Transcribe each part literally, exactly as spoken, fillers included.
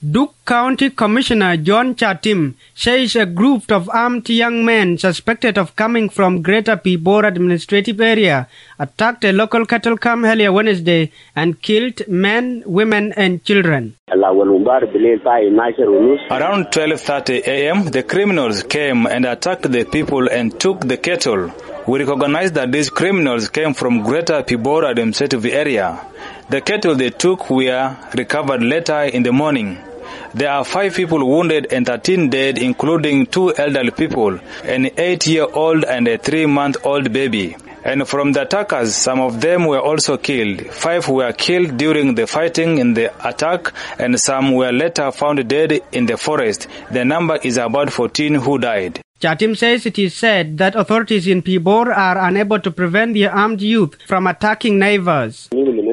Duke County Commissioner John Chatim says a group of armed young men suspected of coming from Greater Pibor administrative area attacked a local cattle camp earlier Wednesday and killed men, women and children. Around twelve thirty a.m., the criminals came and attacked the people and took the cattle. We recognize that these criminals came from Greater Pibor administrative area. The cattle they took were recovered later in the morning. There are five people wounded and thirteen dead, including two elderly people, an eight-year-old and a three-month-old baby. And from the attackers, some of them were also killed. Five were killed during the fighting in the attack, and some were later found dead in the forest. The number is about fourteen who died. Chatim says it is said that authorities in Pibor are unable to prevent the armed youth from attacking neighbors.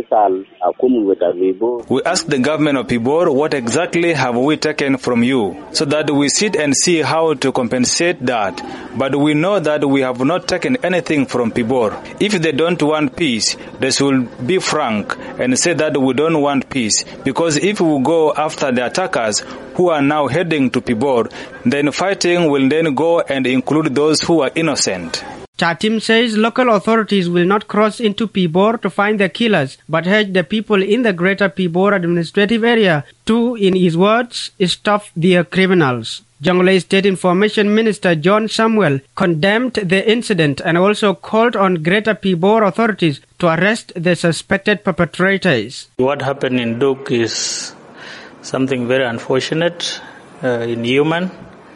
We asked the government of Pibor, what exactly have we taken from you, so that we sit and see how to compensate that. But we know that we have not taken anything from Pibor. If they don't want peace, they should be frank and say that we don't want peace. Because if we go after the attackers who are now heading to Pibor, then fighting will then go and include those who are innocent. Chatim says local authorities will not cross into Pibor to find the killers, but urge the people in the Greater Pibor administrative area to, in his words, stop their criminals. Jonglei State Information Minister John Samuel condemned the incident and also called on Greater Pibor authorities to arrest the suspected perpetrators. What happened in Duke is something very unfortunate, uh, inhuman,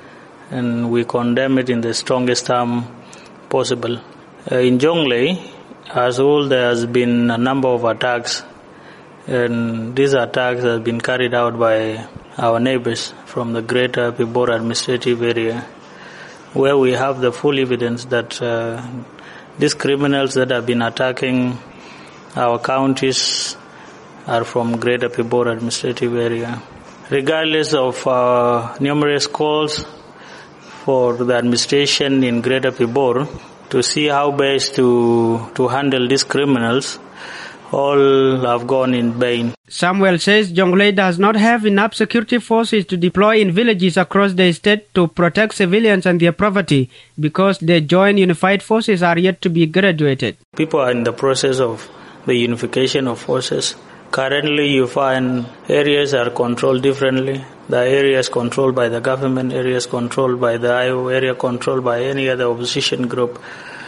and we condemn it in the strongest term possible. Uh, in Jonglei, as well, there has been a number of attacks, and these attacks have been carried out by our neighbors from the Greater Pibor administrative area, where we have the full evidence that uh, these criminals that have been attacking our counties are from Greater Pibor administrative area. Regardless of uh, numerous calls for the administration in Greater Pibor to see how best to, to handle these criminals, all have gone in vain. Samuel says Jonglei does not have enough security forces to deploy in villages across the state to protect civilians and their property because the joint unified forces are yet to be graduated. People are in the process of the unification of forces. Currently, you find areas are controlled differently. The areas controlled by the government, areas controlled by the I O, area controlled by any other opposition group.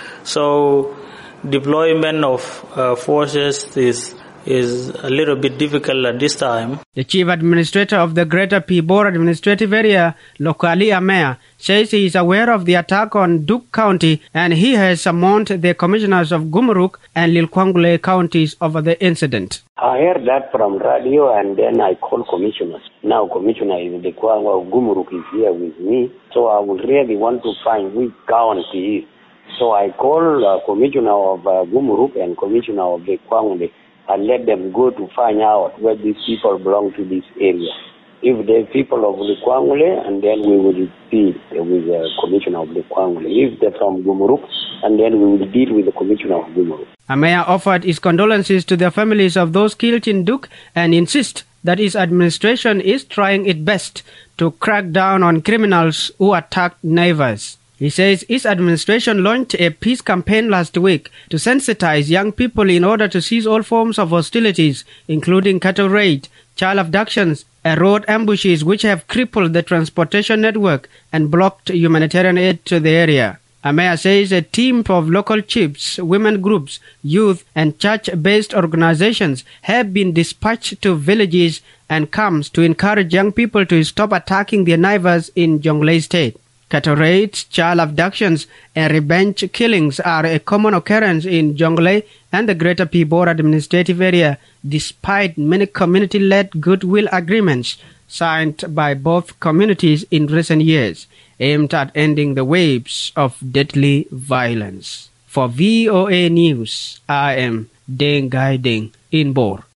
So, deployment of uh, forces is is a little bit difficult at this time. The chief administrator of the Greater Pibor administrative area, Lokali Amea, says he is aware of the attack on Duke County and he has summoned the commissioners of Gumuruk and Lilkwangule counties over the incident. I heard that from radio and then I called commissioners. Now Commissioner is the Kwangwa of Gumuruk is here with me, so I would really want to find which county he is. So I called uh, Commissioner of uh, Gumuruk and Commissioner of the Kwangule and let them go to find out where these people belong to this area. If they're people of the Kwangule, and then we will deal with the Commissioner of the Kwangule. If they're from Gumuruk, and then we will deal with the Commissioner of Gumuruk. Amea offered his condolences to the families of those killed in Duke and insists that his administration is trying its best to crack down on criminals who attacked neighbors. He says his administration launched a peace campaign last week to sensitize young people in order to cease all forms of hostilities, including cattle raid, child abductions, and road ambushes which have crippled the transportation network and blocked humanitarian aid to the area. Amea says a team of local chiefs, women groups, youth, and church-based organizations have been dispatched to villages and camps to encourage young people to stop attacking their neighbors in Jonglei State. Cattle raids, child abductions, and revenge killings are a common occurrence in Jonglei and the Greater Pibor administrative area, despite many community-led goodwill agreements signed by both communities in recent years, aimed at ending the waves of deadly violence. For V O A News, I am Deng Gai Deng in Bor.